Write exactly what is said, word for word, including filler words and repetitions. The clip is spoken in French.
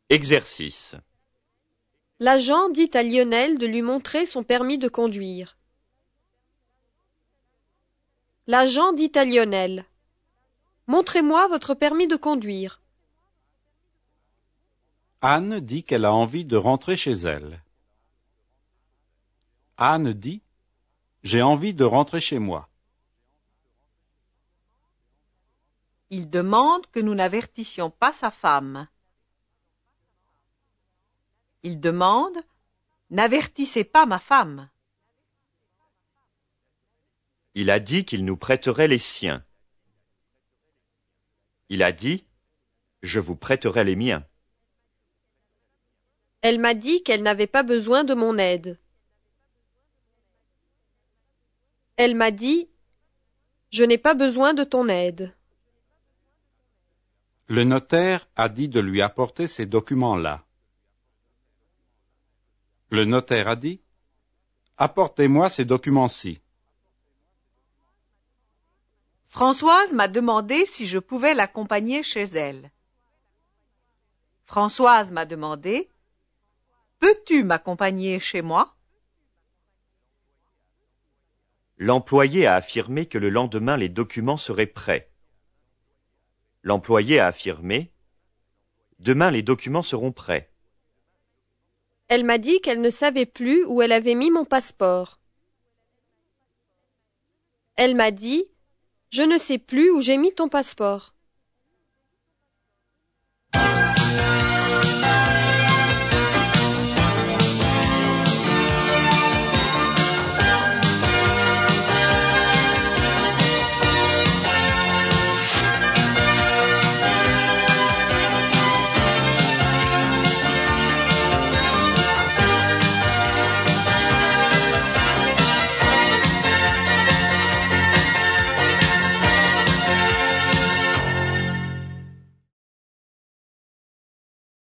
Exercice. L'agent dit à Lionel de lui montrer son permis de conduire. L'agent dit à Lionel: « Montrez-moi votre permis de conduire. » Anne dit qu'elle a envie de rentrer chez elle. Anne dit: « J'ai envie de rentrer chez moi. » Il demande que nous n'avertissions pas sa femme. Il demande: « N'avertissez pas ma femme. » Il a dit qu'il nous prêterait les siens. Il a dit: « Je vous prêterai les miens. » Elle m'a dit qu'elle n'avait pas besoin de mon aide. Elle m'a dit: « Je n'ai pas besoin de ton aide. » Le notaire a dit de lui apporter ces documents-là. Le notaire a dit: « Apportez-moi ces documents-ci. » Françoise m'a demandé si je pouvais l'accompagner chez elle. Françoise m'a demandé: « Peux-tu m'accompagner chez moi ?» L'employé a affirmé que le lendemain les documents seraient prêts. L'employé a affirmé: « Demain les documents seront prêts. » Elle m'a dit qu'elle ne savait plus où elle avait mis mon passeport. Elle m'a dit: « Je ne sais plus où j'ai mis ton passeport. »